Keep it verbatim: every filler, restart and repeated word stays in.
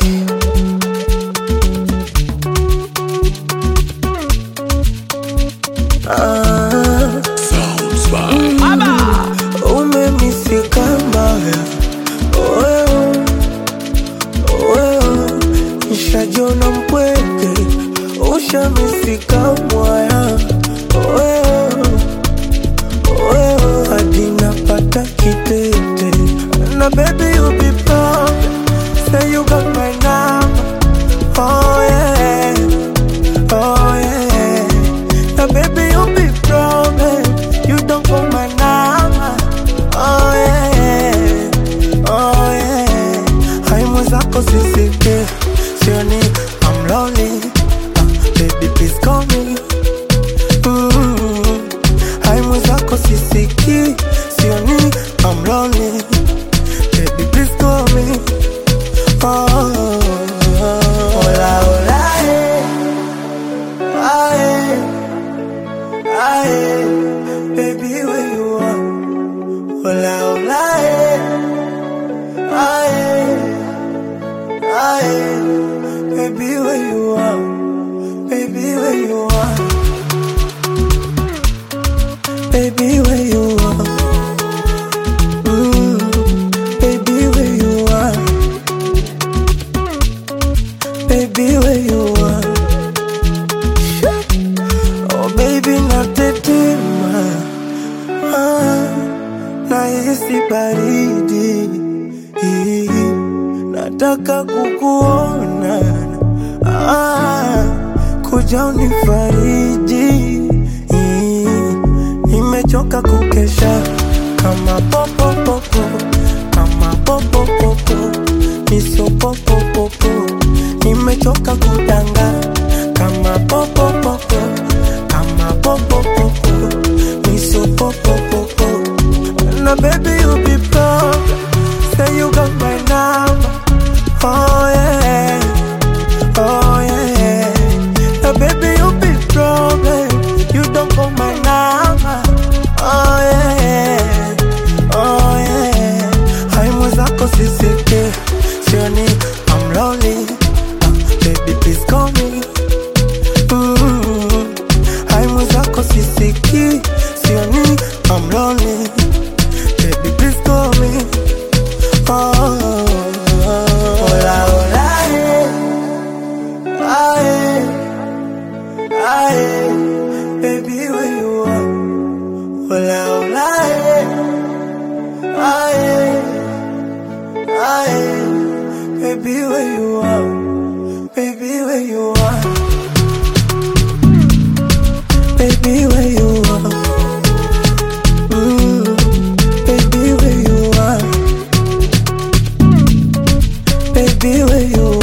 Ah, Sounds by umemisika mbaya wewe, wewe nishajiona mpweke, ushamisika mwaya wewe, wewe hadi napata kitete. Na baby you be proud, say you got my number, oh yeah, oh yeah. Now baby you be proud, babe, you don't call my number, oh yeah, oh yeah. Hai mwenzako sisike, sioni I'm lonely, uh, baby please call me. mm. Hai mwenzako sisiki, sioni I'm lonely, baby please call me. Oh, hola, hola, eh, ah, eh. Aye, baby, where you are? Hola, hola, aye, aye, aye, baby, where you are? Baby, where you are? Baby, where you are? Mm, baby, where you are? Baby, where you are? Oh baby natetema, ah, nahisi baridi, nataka kukuona, ah, kuja unifariji, nimechoka kukesha kama popo popo, kama popo popo, nisio popo popo, nimechoka kudanga kama popo popo, kama popo popo, miso popo popo. Now baby you be proud, say you got my number, oh yeah, oh yeah. Now baby you be proud, babe, you don't call my number, oh yeah, oh yeah. Hai mwenzako sisike, sioni I'm lonely, uh, baby please call me. mm. Hai mwenzako sisiki, sioni I'm lonely, baby please call me. Oh, hola, hola, eh, aye, aye, baby where you are? Hola, hola, eh, aye, aye, baby where you are? Baby where you are? Baby where you are? Mm, baby where you are? Baby where you are?